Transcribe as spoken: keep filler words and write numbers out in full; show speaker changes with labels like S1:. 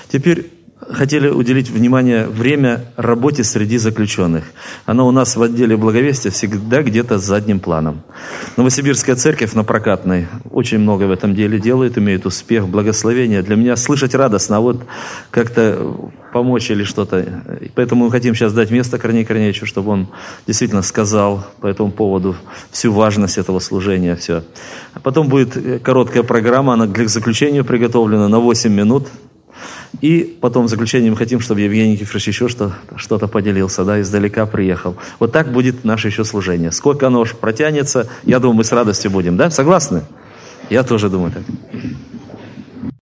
S1: Теперь хотели уделить внимание время работе среди заключенных. Оно у нас в отделе благовестия всегда где-то с задним планом. Новосибирская церковь на Прокатной очень много в этом деле делает, имеет успех, благословение. Для меня слышать радостно, а вот как-то помочь или что-то. Поэтому мы хотим сейчас дать место Корнею Корнеевичу, чтобы он действительно сказал по этому поводу всю важность этого служения. Все. А потом будет короткая программа, она к заключению приготовлена на восемь минут. И потом в заключение мы хотим, чтобы Евгений Никифорович еще что, что-то поделился, да, издалека приехал. Вот так будет наше еще служение. Сколько оно уж протянется, я думаю, мы с радостью будем, да? Согласны? Я тоже думаю так.